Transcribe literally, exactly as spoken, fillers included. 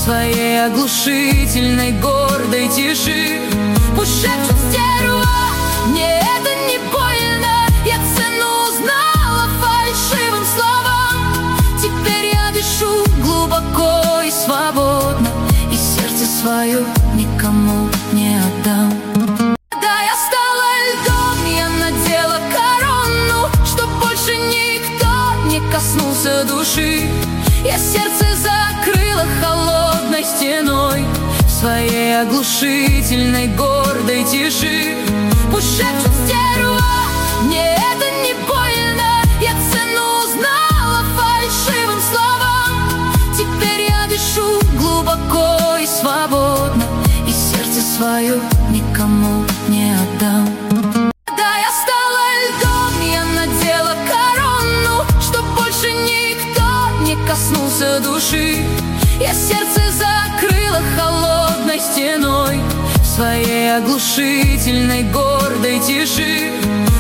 своей оглушительной гордой тиши. Пусть шепчут стерва, мне это не больно. Я цену узнала фальшивым словам. Теперь я дышу глубоко и свободно, и сердце свое никому не отдам. Да, я стала льдом, я надела корону, чтоб больше никто не коснулся души. Я сердце закрыла холодной стеной своей оглушительной гордой тиши. Пусть шепчут стерва, мне это не больно. Я цену узнала фальшивым словам. Теперь я дышу глубоко и свободно, и сердце свое никому не отдам. Да, я стала льдом, я надела корону, чтоб больше никто не коснулся души. Я сердце закрыла холодной стеной своей оглушительной гордой тиши.